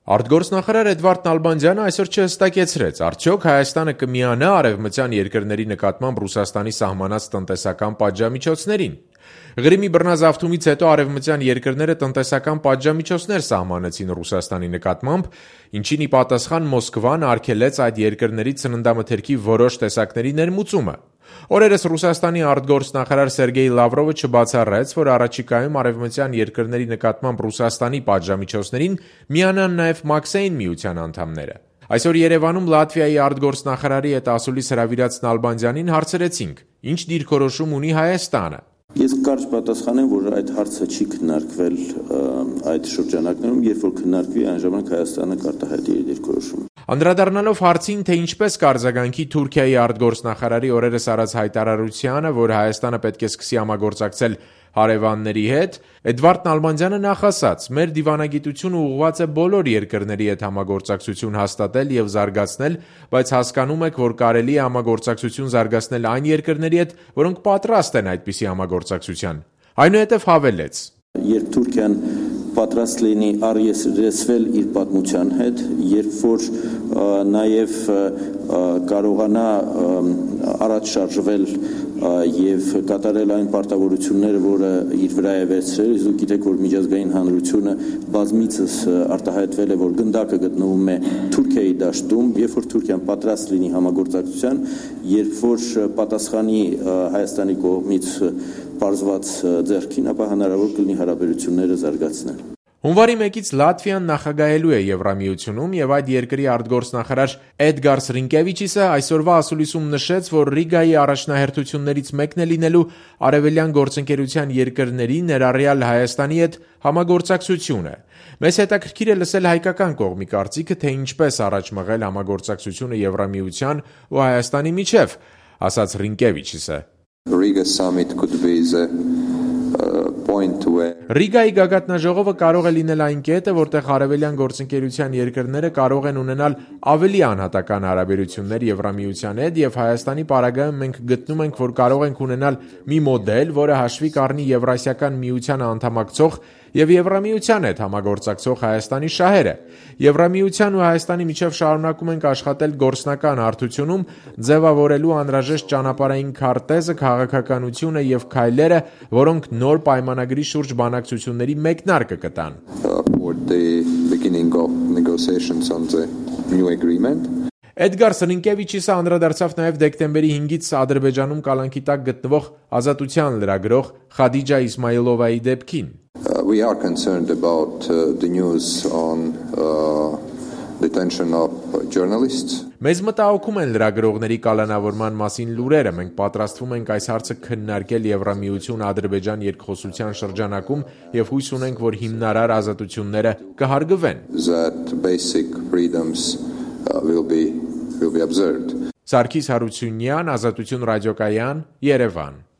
Արտգործնախարար Էդվարդ Նալբանդյանը այսօր չհստակեցրեց, արդյոք Հայաստանը կմիանա արևմտյան երկրների նկատմամբ Ռուսաստանի սահմանած տնտեսական պատժամիջոցներին։ Ղրիմի բռնազավթումից հետո արևմտյան երկրները տնտեսական պատժամիջոցներ սահմանեցին Ռուսաստանի նկատմամբ, ինչին ի պատասխան Մոսկվան արգելեց այդ երկրների սննդամթերքի որոշ տեսակների ներմուծումը։ Օրերս Ռուսաստանի արտգործնախարար Սերգեյ Լավրովը չբացառեց, որ առաջիկայում արևմտյան երկրների նկատմամբ Ռուսաստանի պատժամիջոցներին միանան նաև Մաքսային միության անդամները։ Այսօր Երևանում Լատվիայի արտգործնախարարի հետ ասուլիս հրավիրած Նալբանդյանին հարցրեցինք, ինչ դիրքորոշում ունի Հայաստանը։ Ես կարճ պատասխանեմ, որ այդ հարցը չի քննարկվել այդ շրջանակներում, երբ որ քննարկվի, այն ժամանակ Հայաստանը կարտահայտի իր դիրքորոշումը։ Անդրադառնալով հարցին, թե ինչպես կարձագանքի Թուրքիայի արտգործնախարարի օրերս արած հայտարարությանը, որ Հայաստանը պետք է սկսի համագործակցել հարևանների հետ, Էդվարդ Նալբանդյանը նախասաց. «Մեր դիվանագիտությունը ուղղված է բոլոր երկրների հետ համագործակցություն հաստատել եւ զարգացնել, բայց հասկանում եք, որ կարելի է համագործակցություն զարգացնել այն երկրների հետ, որոնք պատրաստ են այդպիսի համագործակցության»։ Այնուհետև հավելեց. Երբ Թուրքիան պատրաստ լինի առերեսվել իր պատմության հետ, երբ որ նաև կարողանա առաջ շարժվել եւ կատարել այն պարտավորությունները, որը իր վրա է վերցրել, դուք գիտեք, որ միջազգային հանրությունը բազմիցս արտահայտվել է, որ գնդակը գտնվում է Թուրքիայի դաշտում, երբ որ Թուրքիան պատրաստ լինի համագործակցության, երբ որ պատասխանի Հայաստանի կողմից պարզված ձեռքին, ապա հնարավոր կլինի հարաբերությունները զարգացնել։ Հունվարի 1-ից Լատվիան նախագահելու է Եվրամիությունում եւ այդ երկրի արտգործնախարար Էդգարս Ռինկևիչիսը այսօրվա ասուլիսում նշեց, որ Ռիգայի առաջնահերթություններից մեկն է լինելու արևելյան գործընկերության երկրների, ներառյալ Հայաստանի հետ համագործակցությունը։ Մեզ հետաքրքիր է լսել հայկական կողմի կարծիքը, թե ինչպես առաջ մղել համագործակցությունը Եվրամիության ու Հայաստանի միջև, ասաց Ռինկևիչիսը։ Ռիգայի գագաթնաժողովը կարող է լինել այն կետը, որտեղ արևելյան գործընկերության երկրները կարող են ունենալ ավելի անհատական հարաբերություններ Եվրամիության հետ եւ Հայաստանի պարագայում մենք գտնում ենք, որ կարող ենք ունենալ մի մոդել, որը հաշվի կառնի Եվրասիական միությանը անդամակցող եւ Եվրամիության հետ համագործակցող Հայաստանի շահերը։ Եվրամիության ու Հայաստանի միջև շարունակում ենք աշխատել գործնական հարթությունում, ձևավորելու անհրաժեշտ ճանապարհային քարտեզը, քաղաքականությունը եւ քայլերը, որոնք նոր պայմանագրի շուրջ բանակցությունների մեկնարկը կտան։ Էդգար Ռինկևիչիսը անդրադարձավ նաև դեկտեմբերի 5-ից Ադրբեջանում կալանքի տակ գտնվող Ազատության լրագրող Խադիջա Իսմայիլովայի դեպքին։ We are concerned about the news on detention of journalists. Մեզ մտահոգում են լրագրողների կալանավորման մասին լուրերը, մենք պատրաստվում ենք այս հարցը քննարկել Եվրամիություն-Ադրբեջան երկխոսության շրջանակում եւ հույս ունենք, որ հիմնարար ազատությունները կհարգվեն։ That basic freedoms will be observed. Սարգիս Հարությունյան, Ազատություն ռադիոկայան, Երևան։